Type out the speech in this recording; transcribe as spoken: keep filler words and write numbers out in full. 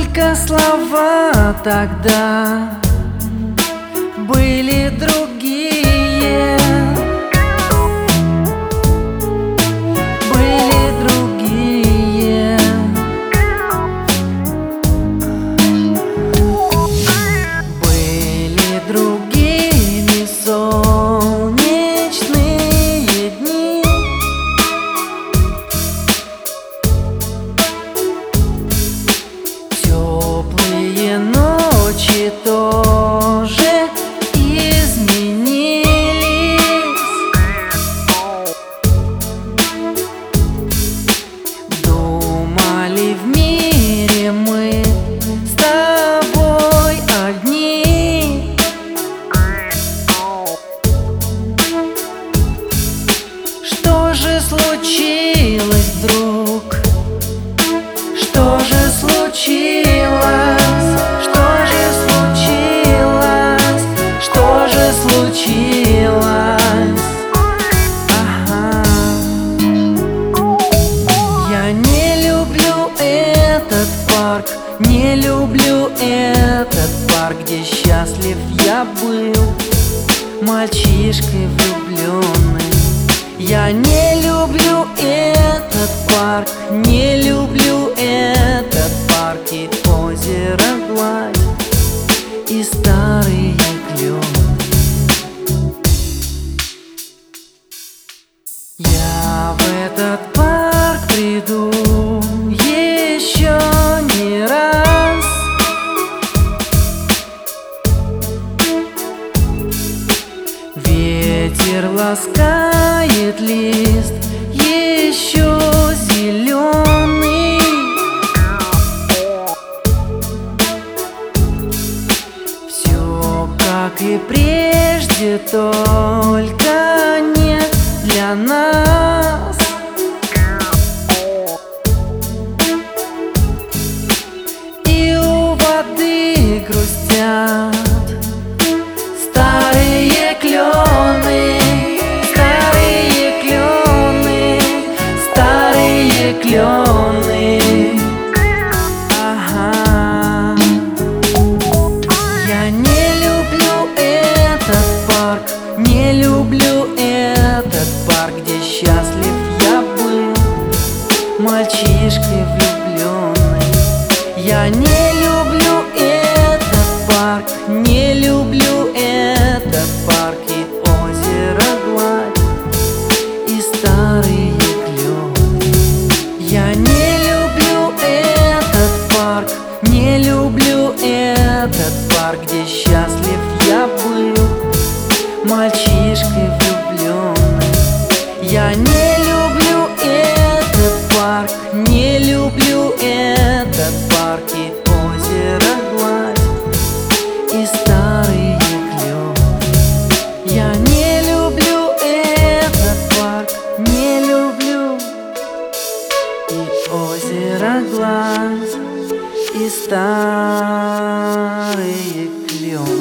Только слова тогда были другие, были другие. Были другими солнечные дни. Теплые ночи тоже изменились. Думали, в мире мы с тобой одни. Что же случилось вдруг? Что же случилось? Что же случилось? Что же случилось? Ага. Я не люблю этот парк, не люблю этот парк, где счастлив я был, мальчишкой влюбленный. Я не люблю этот парк, не люблю этот парк, и озеро гладь, и старые клены. Я в этот парк приду еще не раз. Ветер ласкает лист еще зеленый. Все как и прежде, только не для нас. И у воды грустят старые клены, старые клены, старые клены. Ага. Я не люблю этот парк, не люблю этот парк, где счастлив я был, мальчишкой влюбленный. Я не люблю этот парк, не люблю этот парк, и озеро гладь, и старые клены. Я не люблю этот парк, не люблю этот парк, где счастлив я был, мальчишкой влюбленный. Я не люблю этот парк, не люблю этот парк, и озеро гладь, и старые клены. Я не люблю этот парк, не люблю, и озеро гладь, и старые клены.